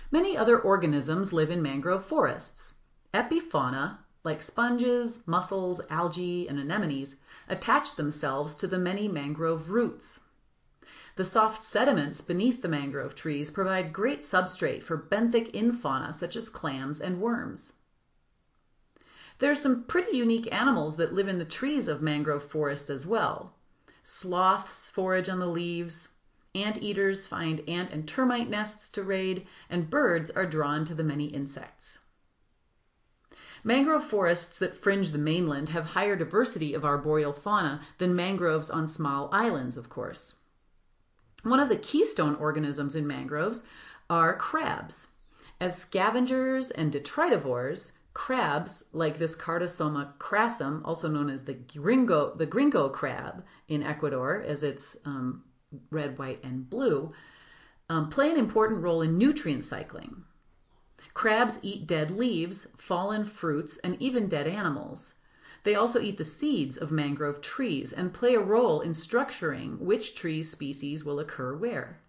Many other organisms live in mangrove forests. Epifauna, like sponges, mussels, algae, and anemones, attach themselves to the many mangrove roots. The soft sediments beneath the mangrove trees provide great substrate for benthic infauna such as clams and worms. There are some pretty unique animals that live in the trees of mangrove forest as well. Sloths forage on the leaves, anteaters find ant and termite nests to raid, and birds are drawn to the many insects. Mangrove forests that fringe the mainland have higher diversity of arboreal fauna than mangroves on small islands, of course. One of the keystone organisms in mangroves are crabs. As scavengers and detritivores, crabs, like this Cardosoma crassum, also known as the gringo crab in Ecuador, as it's red, white, and blue, play an important role in nutrient cycling. Crabs eat dead leaves, fallen fruits, and even dead animals. They also eat the seeds of mangrove trees and play a role in structuring which tree species will occur where.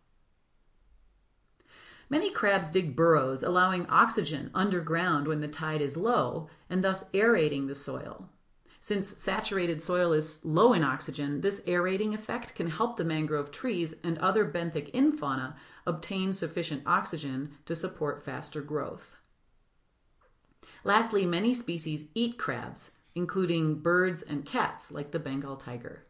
Many crabs dig burrows, allowing oxygen underground when the tide is low, and thus aerating the soil. Since saturated soil is low in oxygen, this aerating effect can help the mangrove trees and other benthic infauna obtain sufficient oxygen to support faster growth. Lastly, many species eat crabs, including birds and cats like the Bengal tiger.